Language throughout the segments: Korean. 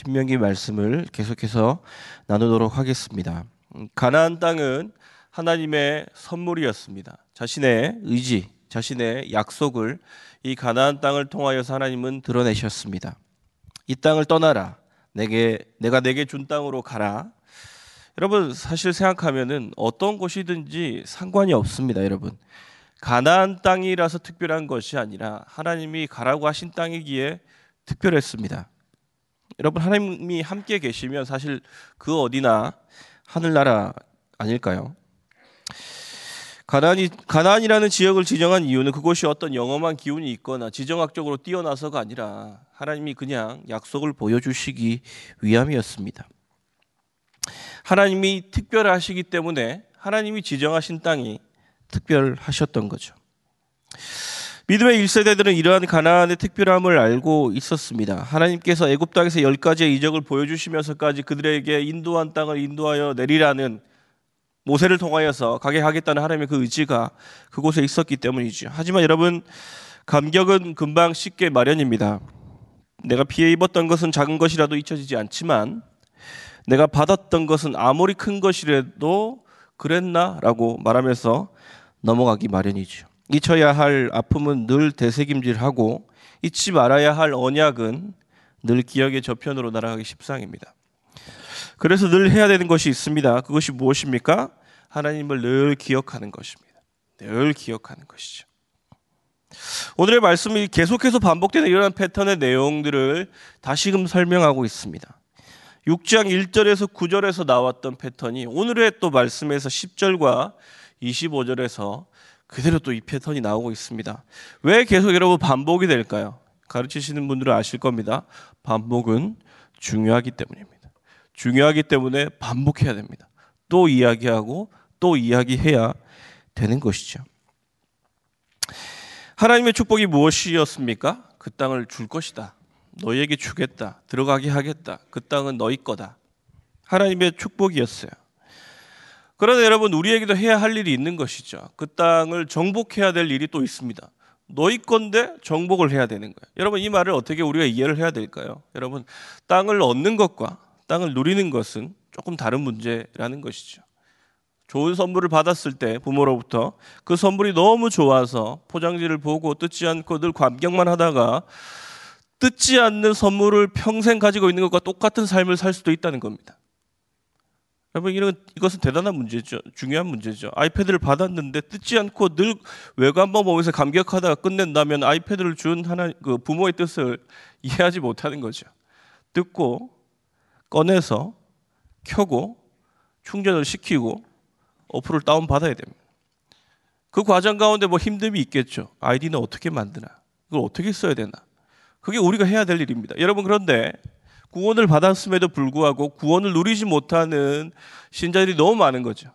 신명기 말씀을 계속해서 나누도록 하겠습니다. 가나안 땅은 하나님의 선물이었습니다. 자신의 의지, 자신의 약속을 이 가나안 땅을 통하여서 하나님은 드러내셨습니다. 이 땅을 떠나라. 내가 내게 준 땅으로 가라. 여러분, 사실 생각하면은 어떤 곳이든지 상관이 없습니다, 여러분. 가나안 땅이라서 특별한 것이 아니라 하나님이 가라고 하신 땅이기에 특별했습니다. 여러분, 하나님이 함께 계시면 사실 그 어디나 하늘나라 아닐까요? 가나안이라는 지역을 지정한 이유는 그곳이 어떤 영험한 기운이 있거나 지정학적으로 뛰어나서가 아니라 하나님이 그냥 약속을 보여주시기 위함이었습니다. 하나님이 특별하시기 때문에 하나님이 지정하신 땅이 특별하셨던 거죠. 믿음의 1세대들은 이러한 가나안의 특별함을 알고 있었습니다. 하나님께서 애굽 땅에서 10가지의 이적을 보여주시면서까지 그들에게 인도한 땅을 인도하여 내리라는 모세를 통하여서 가게 하겠다는 하나님의 그 의지가 그곳에 있었기 때문이죠. 하지만 여러분, 감격은 금방 쉽게 마련입니다. 내가 피해 입었던 것은 작은 것이라도 잊혀지지 않지만 내가 받았던 것은 아무리 큰 것이라도 그랬나라고 말하면서 넘어가기 마련이죠. 잊혀야 할 아픔은 늘 되새김질하고 잊지 말아야 할 언약은 늘 기억의 저편으로 날아가기 십상입니다. 그래서 늘 해야 되는 것이 있습니다. 그것이 무엇입니까? 하나님을 늘 기억하는 것입니다. 늘 기억하는 것이죠. 오늘의 말씀이 계속해서 반복되는 이러한 패턴의 내용들을 다시금 설명하고 있습니다. 6장 1절에서 9절에서 나왔던 패턴이 오늘의 또 말씀에서 10절과 25절에서 그대로 또 이 패턴이 나오고 있습니다. 왜 계속 여러분 반복이 될까요? 가르치시는 분들은 아실 겁니다. 반복은 중요하기 때문입니다. 중요하기 때문에 반복해야 됩니다. 또 이야기하고 또 이야기해야 되는 것이죠. 하나님의 축복이 무엇이었습니까? 그 땅을 줄 것이다. 너희에게 주겠다. 들어가게 하겠다. 그 땅은 너희 거다. 하나님의 축복이었어요. 그러나 여러분, 우리에게도 해야 할 일이 있는 것이죠. 그 땅을 정복해야 될 일이 또 있습니다. 너희 건데 정복을 해야 되는 거예요. 여러분, 이 말을 어떻게 우리가 이해를 해야 될까요? 여러분, 땅을 얻는 것과 땅을 누리는 것은 조금 다른 문제라는 것이죠. 좋은 선물을 받았을 때 부모로부터 그 선물이 너무 좋아서 포장지를 보고 뜯지 않고 늘 감격만 하다가 뜯지 않는 선물을 평생 가지고 있는 것과 똑같은 삶을 살 수도 있다는 겁니다. 여러분, 이것은 대단한 문제죠. 중요한 문제죠. 아이패드를 받았는데 뜯지 않고 늘 외관만 보면서 감격하다가 끝낸다면 아이패드를 준 그 부모의 뜻을 이해하지 못하는 거죠. 뜯고 꺼내서 켜고 충전을 시키고 어플을 다운받아야 됩니다. 그 과정 가운데 뭐 힘듦이 있겠죠. 아이디는 어떻게 만드나? 그걸 어떻게 써야 되나? 그게 우리가 해야 될 일입니다. 여러분, 그런데 구원을 받았음에도 불구하고 구원을 누리지 못하는 신자들이 너무 많은 거죠.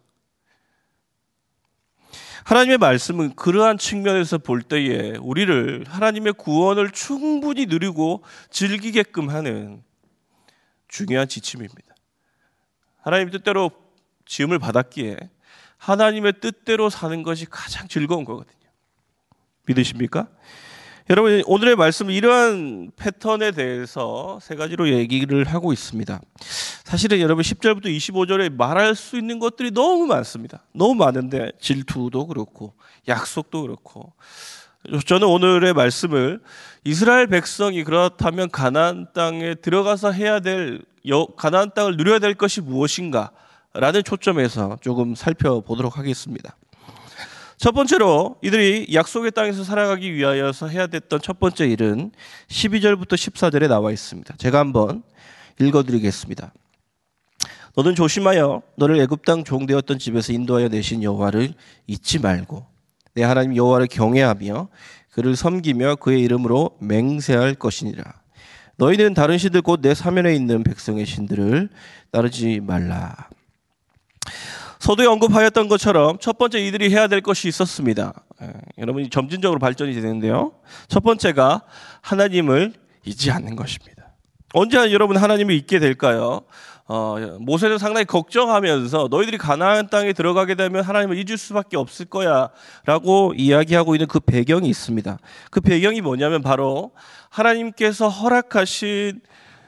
하나님의 말씀은 그러한 측면에서 볼 때에 우리를 하나님의 구원을 충분히 누리고 즐기게끔 하는 중요한 지침입니다. 하나님 뜻대로 지음을 받았기에 하나님의 뜻대로 사는 것이 가장 즐거운 거거든요. 믿으십니까? 여러분, 오늘의 말씀은 이러한 패턴에 대해서 세 가지로 얘기를 하고 있습니다. 사실은 여러분 10절부터 25절에 말할 수 있는 것들이 너무 많습니다. 너무 많은데 질투도 그렇고 약속도 그렇고, 저는 오늘의 말씀을 이스라엘 백성이 그렇다면 가나안 땅에 들어가서 해야 될, 가나안 땅을 누려야 될 것이 무엇인가 라는 초점에서 조금 살펴보도록 하겠습니다. 첫 번째로 이들이 약속의 땅에서 살아가기 위하여서 해야 됐던 첫 번째 일은 12절부터 14절에 나와 있습니다. 제가 한번 읽어드리겠습니다. 너는 조심하여 너를 애굽 땅 종되었던 집에서 인도하여 내신 여호와를 잊지 말고 내 하나님 여호와를 경외하며 그를 섬기며 그의 이름으로 맹세할 것이니라. 너희는 다른 신들 곧 내 사면에 있는 백성의 신들을 따르지 말라. 서두에 언급하였던 것처럼 첫 번째 이들이 해야 될 것이 있었습니다. 여러분이 점진적으로 발전이 되는데요. 첫 번째가 하나님을 잊지 않는 것입니다. 언제 여러분 하나님을 잊게 될까요? 모세는 상당히 걱정하면서 너희들이 가나안 땅에 들어가게 되면 하나님을 잊을 수밖에 없을 거야 라고 이야기하고 있는 그 배경이 있습니다. 그 배경이 뭐냐면 바로 하나님께서 허락하신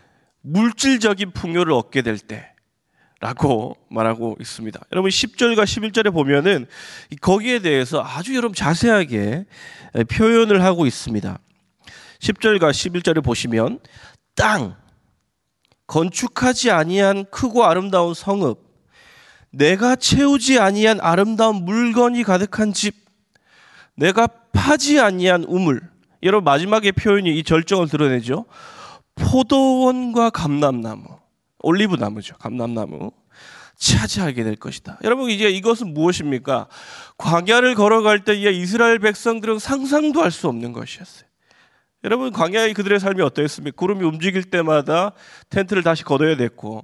물질적인 풍요를 얻게 될 때라고 말하고 있습니다. 여러분 10절과 11절에 보면은 거기에 대해서 아주 여러분 자세하게 표현을 하고 있습니다. 10절과 11절에 보시면 땅, 건축하지 아니한 크고 아름다운 성읍, 내가 채우지 아니한 아름다운 물건이 가득한 집, 내가 파지 아니한 우물. 여러분 마지막에 표현이 이 절정을 드러내죠. 포도원과 감람나무, 올리브나무죠. 감람나무 차지하게 될 것이다. 여러분 이제 이것은 무엇입니까? 광야를 걸어갈 때에 이스라엘 백성들은 상상도 할 수 없는 것이었어요. 여러분 광야의 그들의 삶이 어떠했습니까? 구름이 움직일 때마다 텐트를 다시 걷어야 됐고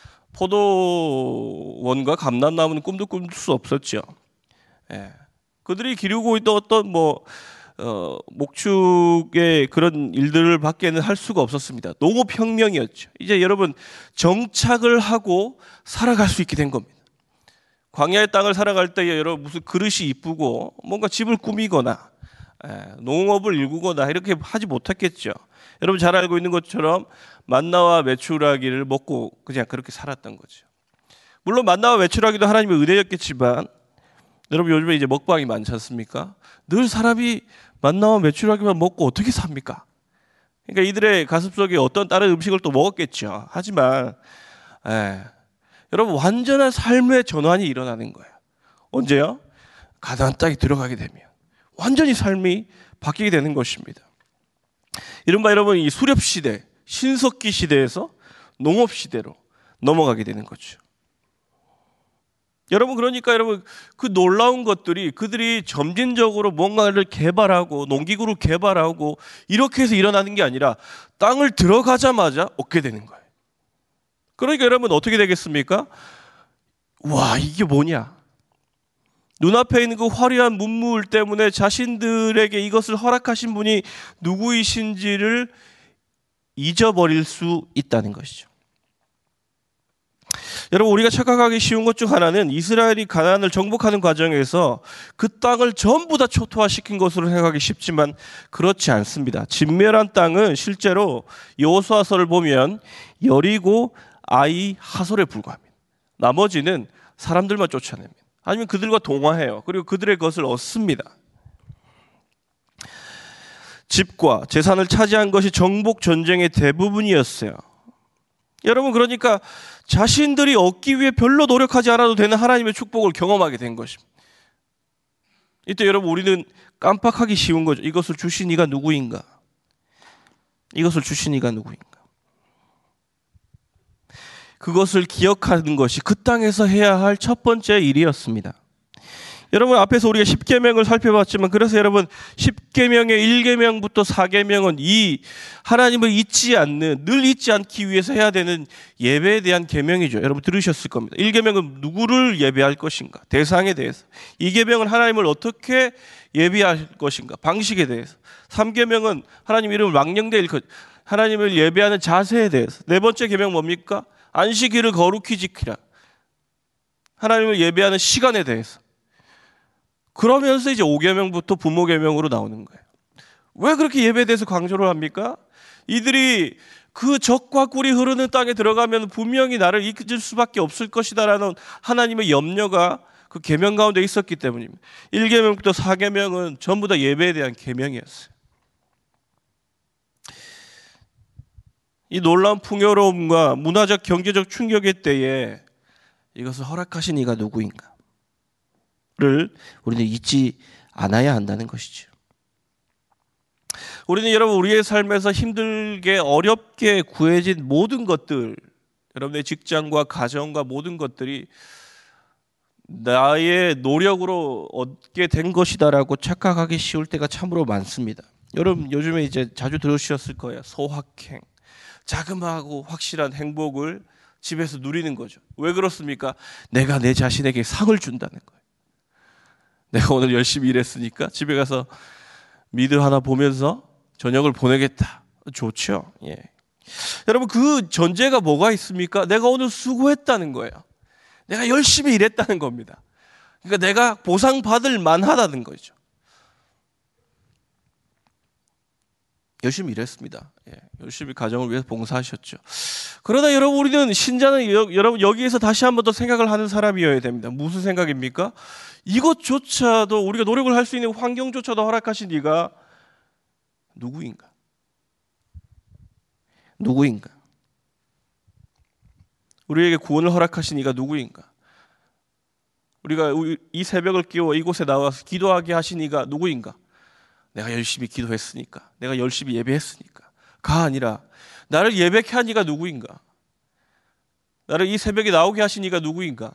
포도원과 감람나무는 꿈도 꿀 수 없었죠. 예. 그들이 기르고 있던 어떤 목축의 그런 일들을 밖에는 할 수가 없었습니다. 농업혁명이었죠. 이제 여러분 정착을 하고 살아갈 수 있게 된 겁니다. 광야의 땅을 살아갈 때에 여러분 무슨 그릇이 이쁘고 뭔가 집을 꾸미거나 농업을 일구거나 이렇게 하지 못했겠죠. 여러분 잘 알고 있는 것처럼 만나와 메추라기를 먹고 그냥 그렇게 살았던 거죠. 물론 만나와 메추라기도 하나님의 은혜였겠지만 여러분 요즘에 이제 먹방이 많지 않습니까? 늘 사람이 만나와 메추라기만 먹고 어떻게 삽니까? 그러니까 이들의 가슴속에 어떤 다른 음식을 또 먹었겠죠. 하지만 여러분 완전한 삶의 전환이 일어나는 거예요. 언제요? 가나안 땅에 들어가게 되면 완전히 삶이 바뀌게 되는 것입니다. 이른바 여러분 이 수렵 시대, 신석기 시대에서 농업 시대로 넘어가게 되는 거죠. 여러분 그러니까 여러분 그 놀라운 것들이 그들이 점진적으로 뭔가를 개발하고 농기구를 개발하고 이렇게 해서 일어나는 게 아니라 땅을 들어가자마자 얻게 되는 거예요. 그러니까 여러분 어떻게 되겠습니까? 와 이게 뭐냐? 눈앞에 있는 그 화려한 문물 때문에 자신들에게 이것을 허락하신 분이 누구이신지를 잊어버릴 수 있다는 것이죠. 여러분 우리가 착각하기 쉬운 것 중 하나는 이스라엘이 가나안을 정복하는 과정에서 그 땅을 전부 다 초토화시킨 것으로 생각하기 쉽지만 그렇지 않습니다. 진멸한 땅은 실제로 여호수아서를 보면 여리고 아이 하솔에 불과합니다. 나머지는 사람들만 쫓아냅니다. 아니면 그들과 동화해요. 그리고 그들의 것을 얻습니다. 집과 재산을 차지한 것이 정복 전쟁의 대부분이었어요. 여러분 그러니까 자신들이 얻기 위해 별로 노력하지 않아도 되는 하나님의 축복을 경험하게 된 것입니다. 이때 여러분 우리는 깜빡하기 쉬운 거죠. 이것을 주신 이가 누구인가? 이것을 주신 이가 누구인가? 그것을 기억하는 것이 그 땅에서 해야 할 첫 번째 일이었습니다. 여러분 앞에서 우리가 10계명을 살펴봤지만 그래서 여러분 10계명의 1계명부터 4계명은 이 하나님을 잊지 않는 늘 잊지 않기 위해서 해야 되는 예배에 대한 계명이죠. 여러분 들으셨을 겁니다. 1계명은 누구를 예배할 것인가? 대상에 대해서. 2계명은 하나님을 어떻게 예배할 것인가? 방식에 대해서. 3계명은 하나님 이름을 망령되이 일컫 하나님을 예배하는 자세에 대해서. 네 번째 계명 뭡니까? 안식일을 거룩히 지키라. 하나님을 예배하는 시간에 대해서. 그러면서 이제 5계명부터 부모 계명으로 나오는 거예요. 왜 그렇게 예배에 대해서 강조를 합니까? 이들이 그 젖과 꿀이 흐르는 땅에 들어가면 분명히 나를 이끌 수밖에 없을 것이다라는 하나님의 염려가 그 계명 가운데 있었기 때문입니다. 1계명부터 4계명은 전부 다 예배에 대한 계명이었어요. 이 놀라운 풍요로움과 문화적 경제적 충격의 때에 이것을 허락하신 이가 누구인가? 를 우리는 잊지 않아야 한다는 것이죠. 우리는 여러분 우리의 삶에서 힘들게 어렵게 구해진 모든 것들, 여러분의 직장과 가정과 모든 것들이 나의 노력으로 얻게 된 것이다라고 착각하기 쉬울 때가 참으로 많습니다. 여러분 요즘에 이제 자주 들으셨을 거예요. 소확행, 자그마하고 확실한 행복을 집에서 누리는 거죠. 왜 그렇습니까? 내가 내 자신에게 상을 준다는 거예요. 내가 오늘 열심히 일했으니까 집에 가서 미드 하나 보면서 저녁을 보내겠다. 좋죠. 예. 여러분 그 전제가 뭐가 있습니까? 내가 오늘 수고했다는 거예요. 내가 열심히 일했다는 겁니다. 그러니까 내가 보상받을 만하다는 거죠. 열심히 일했습니다. 열심히 가정을 위해서 봉사하셨죠. 그러나 여러분, 우리는 신자는 여러분 여기에서 다시 한 번 더 생각을 하는 사람이어야 됩니다. 무슨 생각입니까? 이것조차도 우리가 노력을 할 수 있는 환경조차도 허락하신 네가 누구인가? 누구인가? 우리에게 구원을 허락하신 이가 누구인가? 우리가 이 새벽을 깨워 이곳에 나와서 기도하게 하신 이가 누구인가? 내가 열심히 기도했으니까, 내가 열심히 예배했으니까가 아니라 나를 예배케 한 이가 누구인가? 나를 이 새벽에 나오게 하신 이가 누구인가?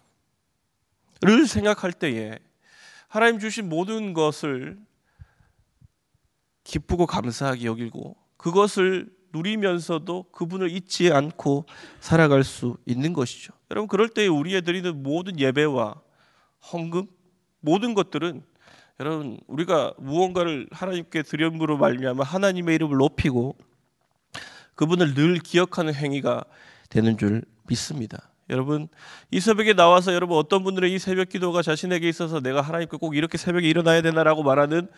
를 생각할 때에 하나님 주신 모든 것을 기쁘고 감사하게 여기고 그것을 누리면서도 그분을 잊지 않고 살아갈 수 있는 것이죠. 여러분, 그럴 때 우리의 드리는 모든 예배와 헌금, 모든 것들은 여러분, 우리가 무언가를 하나님께 드림으로 말미암아 하나님의 이름을 높이고 그분을 늘 기억하는 행위가 되는 줄 믿습니다. 여러분, 이 새벽에 나와서 여러분, 어떤 분들은 이 새벽 기도가 자신에게 있어서 내가 하나님께 꼭 이렇게 새벽에 일어나야 되나라고 말하는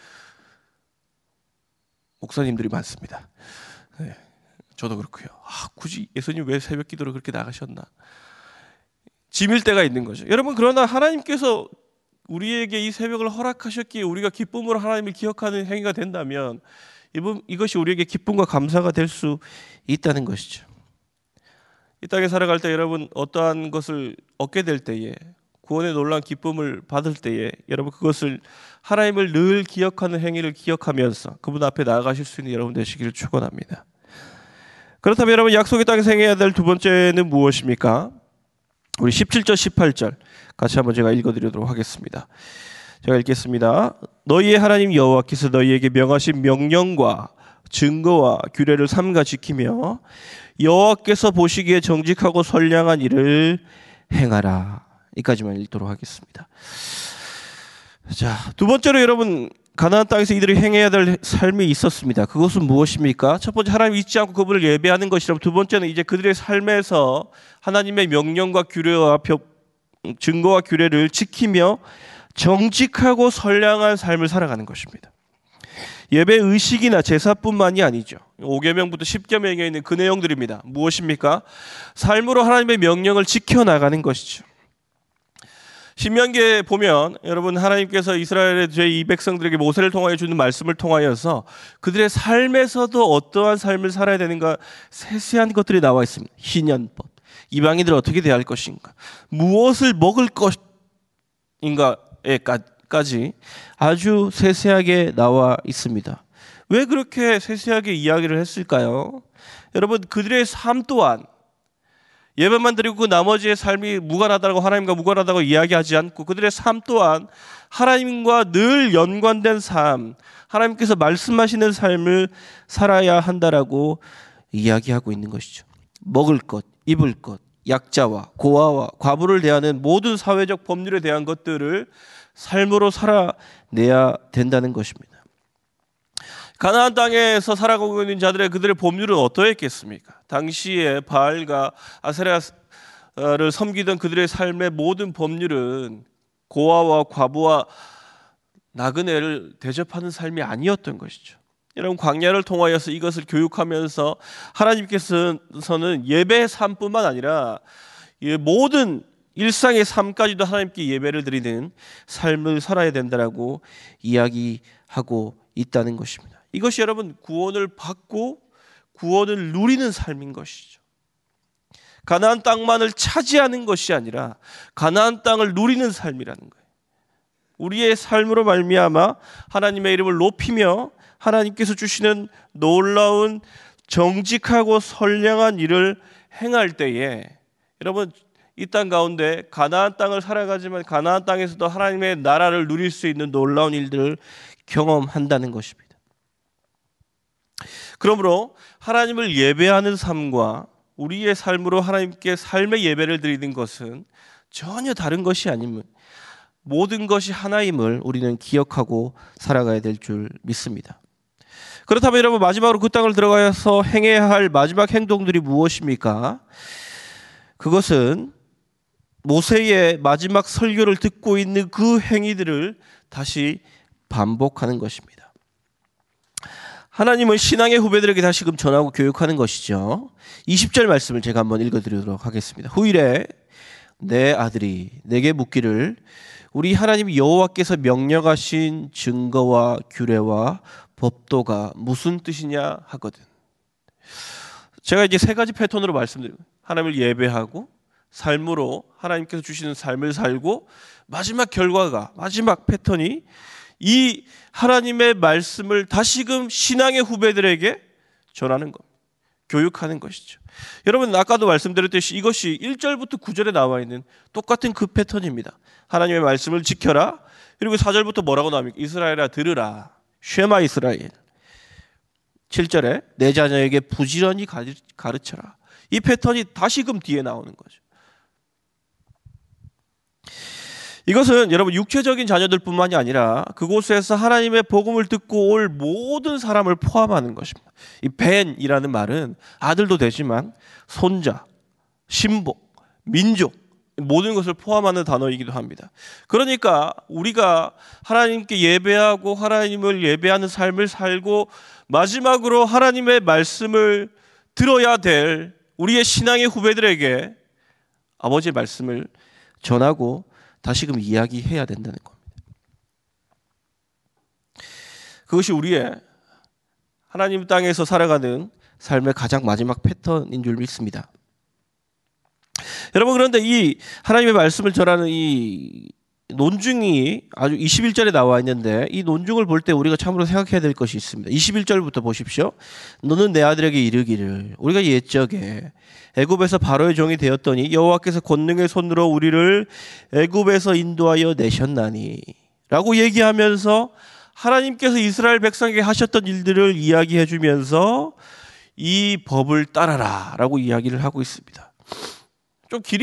목사님들이 많습니다. 네, 저도 그렇고요. 굳이 예수님 왜 새벽 기도를 그렇게 나가셨나? 짐일 때가 있는 거죠. 여러분, 그러나 하나님께서 우리에게 이 새벽을 허락하셨기에 우리가 기쁨으로 하나님을 기억하는 행위가 된다면 이것이 우리에게 기쁨과 감사가 될 수 있다는 것이죠. 이 땅에 살아갈 때 여러분, 어떠한 것을 얻게 될 때에, 구원의 놀라운 기쁨을 받을 때에 여러분, 그것을 하나님을 늘 기억하는 행위를 기억하면서 그분 앞에 나아가실 수 있는 여러분 되시기를 축원합니다. 그렇다면 여러분, 약속의 땅에서 행해야 될 두 번째는 무엇입니까? 우리 17절 18절 같이 한번 제가 읽어드리도록 하겠습니다. 제가 읽겠습니다. 너희의 하나님 여호와께서 너희에게 명하신 명령과 증거와 규례를 삼가 지키며 여호와께서 보시기에 정직하고 선량한 일을 행하라. 이까지만 읽도록 하겠습니다. 자, 두 번째로 여러분, 가나안 땅에서 이들이 행해야 될 삶이 있었습니다. 그것은 무엇입니까? 첫 번째, 하나님 잊지 않고 그분을 예배하는 것이라면, 두 번째는 이제 그들의 삶에서 하나님의 명령과 규례와 증거와 규례를 지키며 정직하고 선량한 삶을 살아가는 것입니다. 예배 의식이나 제사뿐만이 아니죠. 5계명부터 10계명에 있는 그 내용들입니다. 무엇입니까? 삶으로 하나님의 명령을 지켜나가는 것이죠. 신명기에 보면 여러분, 하나님께서 이스라엘의 이 백성들에게 모세를 통하여 주는 말씀을 통하여서 그들의 삶에서도 어떠한 삶을 살아야 되는가 세세한 것들이 나와 있습니다. 희년법, 이방인들을 어떻게 대할 것인가, 무엇을 먹을 것인가에까지 아주 세세하게 나와 있습니다. 왜 그렇게 세세하게 이야기를 했을까요? 여러분, 그들의 삶 또한 예배만 드리고 그 나머지의 삶이 무관하다고, 하나님과 무관하다고 이야기하지 않고 그들의 삶 또한 하나님과 늘 연관된 삶, 하나님께서 말씀하시는 삶을 살아야 한다라고 이야기하고 있는 것이죠. 먹을 것, 입을 것, 약자와 고아와 과부를 대하는 모든 사회적 법률에 대한 것들을 삶으로 살아내야 된다는 것입니다. 가나안 땅에서 살아가고 있는 자들의 그들의 법률은 어떠했겠습니까? 당시에 바알과 아세라를 섬기던 그들의 삶의 모든 법률은 고아와 과부와 나그네를 대접하는 삶이 아니었던 것이죠. 여러분, 광야를 통하여서 이것을 교육하면서 하나님께서는 예배의 삶뿐만 아니라 모든 일상의 삶까지도 하나님께 예배를 드리는 삶을 살아야 된다라고 이야기하고 있다는 것입니다. 이것이 여러분, 구원을 받고 구원을 누리는 삶인 것이죠. 가나안 땅만을 차지하는 것이 아니라 가나안 땅을 누리는 삶이라는 거예요. 우리의 삶으로 말미암아 하나님의 이름을 높이며 하나님께서 주시는 놀라운 정직하고 선량한 일을 행할 때에 여러분, 이 땅 가운데 가나안 땅을 살아가지만 가나안 땅에서도 하나님의 나라를 누릴 수 있는 놀라운 일들을 경험한다는 것입니다. 그러므로 하나님을 예배하는 삶과 우리의 삶으로 하나님께 삶의 예배를 드리는 것은 전혀 다른 것이 아님을, 모든 것이 하나임을 우리는 기억하고 살아가야 될 줄 믿습니다. 그렇다면 여러분, 마지막으로 그 땅을 들어가서 행해야 할 마지막 행동들이 무엇입니까? 그것은 모세의 마지막 설교를 듣고 있는 그 행위들을 다시 반복하는 것입니다. 하나님은 신앙의 후배들에게 다시금 전하고 교육하는 것이죠. 20절 말씀을 제가 한번 읽어드리도록 하겠습니다. 후일에 내 아들이 내게 묻기를 우리 하나님 여호와께서 명령하신 증거와 규례와 법도가 무슨 뜻이냐 하거든. 제가 이제 세 가지 패턴으로 말씀드립니다. 하나님을 예배하고 삶으로 하나님께서 주시는 삶을 살고 마지막 결과가 마지막 패턴이 이 하나님의 말씀을 다시금 신앙의 후배들에게 전하는 것, 교육하는 것이죠. 여러분 아까도 말씀드렸듯이 이것이 1절부터 9절에 나와 있는 똑같은 그 패턴입니다. 하나님의 말씀을 지켜라. 그리고 4절부터 뭐라고 나옵니까? 이스라엘아 들으라. 쉐마 이스라엘. 7절에 내 자녀에게 부지런히 가르쳐라. 이 패턴이 다시금 뒤에 나오는 거죠. 이것은 여러분 육체적인 자녀들뿐만이 아니라 그곳에서 하나님의 복음을 듣고 올 모든 사람을 포함하는 것입니다. 이 벤이라는 말은 아들도 되지만 손자, 신복, 민족 모든 것을 포함하는 단어이기도 합니다. 그러니까 우리가 하나님께 예배하고 하나님을 예배하는 삶을 살고 마지막으로 하나님의 말씀을 들어야 될 우리의 신앙의 후배들에게 아버지의 말씀을 전하고 다시금 이야기해야 된다는 겁니다. 그것이 우리의 하나님 땅에서 살아가는 삶의 가장 마지막 패턴인 줄 믿습니다. 여러분 그런데 이 하나님의 말씀을 전하는 이 논증이 아주 21절에 나와 있는데 이 논증을 볼 때 우리가 참으로 생각해야 될 것이 있습니다. 21절부터 보십시오. 너는 내 아들에게 이르기를 우리가 옛적에 애굽에서 바로의 종이 되었더니 여호와께서 권능의 손으로 우리를 애굽에서 인도하여 내셨나니 라고 얘기하면서 하나님께서 이스라엘 백성에게 하셨던 일들을 이야기해 주면서 이 법을 따라라 라고 이야기를 하고 있습니다. 좀 길이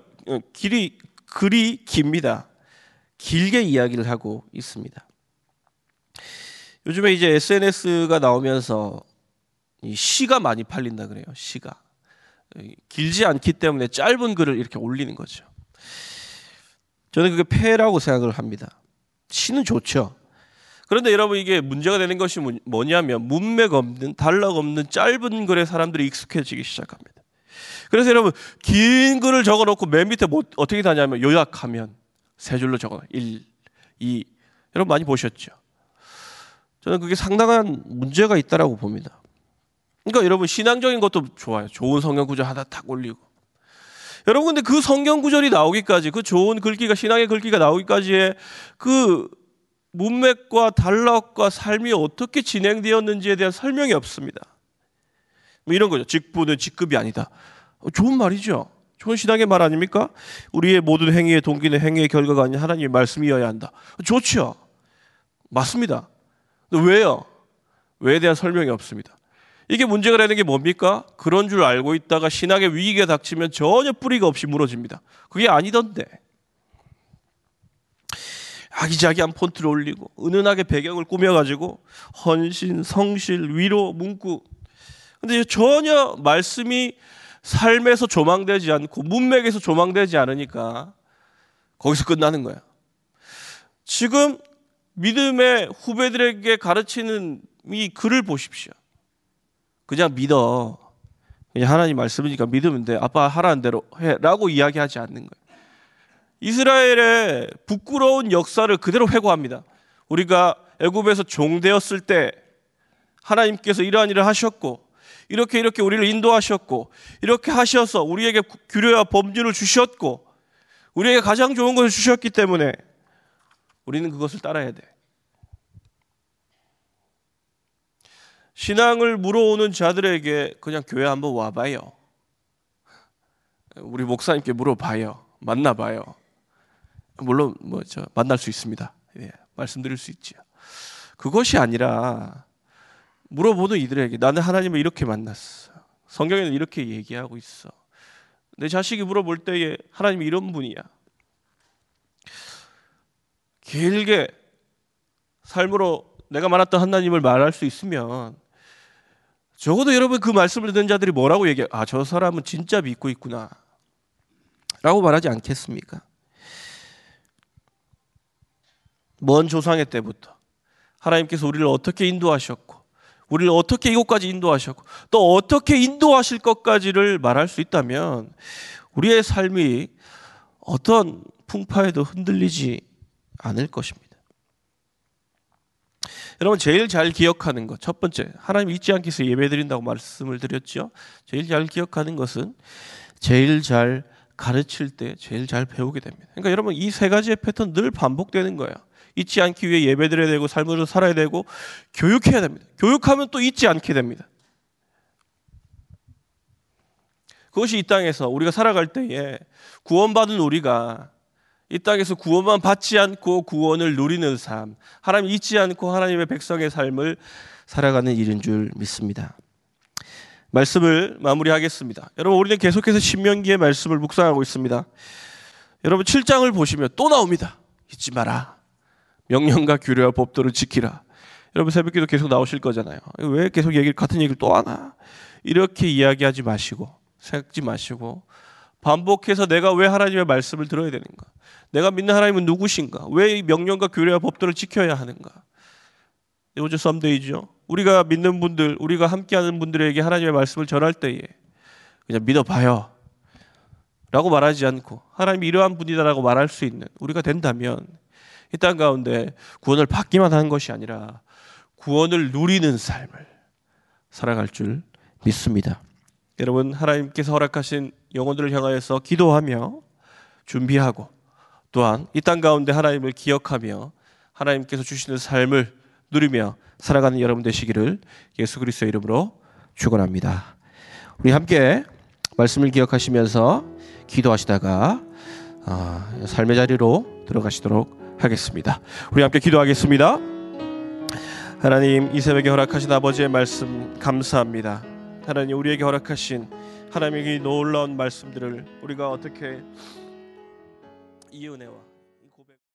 깁니다. 길게 이야기를 하고 있습니다. 요즘에 이제 SNS가 나오면서 이 시가 많이 팔린다 그래요. 시가 길지 않기 때문에 짧은 글을 이렇게 올리는 거죠. 저는 그게 폐라고 생각을 합니다. 시는 좋죠. 그런데 여러분 이게 문제가 되는 것이 뭐냐면 문맥 없는 단락 없는 짧은 글에 사람들이 익숙해지기 시작합니다. 그래서 여러분 긴 글을 적어놓고 맨 밑에 어떻게 다냐면 요약하면 세 줄로 적어놔. 1, 2 여러분 많이 보셨죠? 저는 그게 상당한 문제가 있다라고 봅니다. 그러니까 여러분 신앙적인 것도 좋아요. 좋은 성경 구절 하나 탁 올리고. 여러분 근데 그 성경 구절이 나오기까지 그 좋은 글귀가 신앙의 글귀가 나오기까지의 그 문맥과 단락과 삶이 어떻게 진행되었는지에 대한 설명이 없습니다. 뭐 이런 거죠. 직분은 직급이 아니다. 좋은 말이죠. 좋은 신앙의 말 아닙니까? 우리의 모든 행위의 동기는 행위의 결과가 아닌 하나님의 말씀이어야 한다. 좋죠. 맞습니다. 왜요? 왜에 대한 설명이 없습니다. 이게 문제가 되는 게 뭡니까? 그런 줄 알고 있다가 신앙의 위기가 닥치면 전혀 뿌리가 없이 무너집니다. 그게 아니던데. 아기자기한 폰트를 올리고 은은하게 배경을 꾸며가지고 헌신, 성실, 위로, 문구. 근데 전혀 말씀이 삶에서 조망되지 않고 문맥에서 조망되지 않으니까 거기서 끝나는 거야. 지금 믿음의 후배들에게 가르치는 이 글을 보십시오. 그냥 믿어. 그냥 하나님 말씀이니까 믿으면 돼. 아빠 하라는 대로 해. 라고 이야기하지 않는 거예요. 이스라엘의 부끄러운 역사를 그대로 회고합니다. 우리가 애굽에서 종되었을 때 하나님께서 이러한 일을 하셨고 이렇게 우리를 인도하셨고 이렇게 하셔서 우리에게 규례와 법률을 주셨고 우리에게 가장 좋은 것을 주셨기 때문에 우리는 그것을 따라야 돼. 신앙을 물어오는 자들에게 그냥 교회 한번 와봐요. 우리 목사님께 물어봐요. 만나봐요. 물론 만날 수 있습니다. 예, 말씀드릴 수 있죠. 그것이 아니라 물어보는 이들에게 나는 하나님을 이렇게 만났어. 성경에는 이렇게 얘기하고 있어. 내 자식이 물어볼 때에 하나님이 이런 분이야. 길게 삶으로 내가 만났던 하나님을 말할 수 있으면 적어도 여러분 그 말씀을 듣는 자들이 뭐라고 얘기해? 아, 저 사람은 진짜 믿고 있구나 라고 말하지 않겠습니까? 먼 조상의 때부터 하나님께서 우리를 어떻게 인도하셨고 우리를 어떻게 이곳까지 인도하셨고 또 어떻게 인도하실 것까지를 말할 수 있다면 우리의 삶이 어떤 풍파에도 흔들리지 않을 것입니다. 여러분 제일 잘 기억하는 것, 첫 번째, 하나님 잊지 않기 위해서 예배드린다고 말씀을 드렸죠. 제일 잘 기억하는 것은 제일 잘 가르칠 때 제일 잘 배우게 됩니다. 그러니까 여러분 이 세 가지의 패턴 늘 반복되는 거예요. 잊지 않기 위해 예배드려야 되고 삶으로 살아야 되고 교육해야 됩니다. 교육하면 또 잊지 않게 됩니다. 그것이 이 땅에서 우리가 살아갈 때에 구원받은 우리가 이 땅에서 구원만 받지 않고 구원을 누리는 삶, 하나님 잊지 않고 하나님의 백성의 삶을 살아가는 일인 줄 믿습니다. 말씀을 마무리하겠습니다. 여러분 우리는 계속해서 신명기의 말씀을 묵상하고 있습니다. 여러분 7장을 보시면 또 나옵니다. 잊지 마라. 명령과 규례와 법도를 지키라. 여러분 새벽기도 계속 나오실 거잖아요. 왜 계속 같은 얘기를 또 하나? 이렇게 이야기하지 마시고 생각지 마시고 반복해서 내가 왜 하나님의 말씀을 들어야 되는가? 내가 믿는 하나님은 누구신가? 왜 이 명령과 규례와 법도를 지켜야 하는가? 오늘 썸데이죠. 우리가 믿는 분들, 우리가 함께하는 분들에게 하나님의 말씀을 전할 때에 그냥 믿어봐요 라고 말하지 않고 하나님이 이러한 분이다라고 말할 수 있는 우리가 된다면 이 땅 가운데 구원을 받기만 하는 것이 아니라 구원을 누리는 삶을 살아갈 줄 믿습니다. 여러분 하나님께서 허락하신 영혼들을 향하여서 기도하며 준비하고 또한 이 땅 가운데 하나님을 기억하며 하나님께서 주시는 삶을 누리며 살아가는 여러분 되시기를 예수 그리스도의 이름으로 축원합니다. 우리 함께 말씀을 기억하시면서 기도하시다가 삶의 자리로 들어가시도록 하겠습니다. 우리 함께 기도하겠습니다. 하나님 이 새벽에 허락하신 아버지의 말씀 감사합니다. 하나님 우리에게 허락하신 하나님의 놀라운 말씀들을 우리가 어떻게 이 은혜와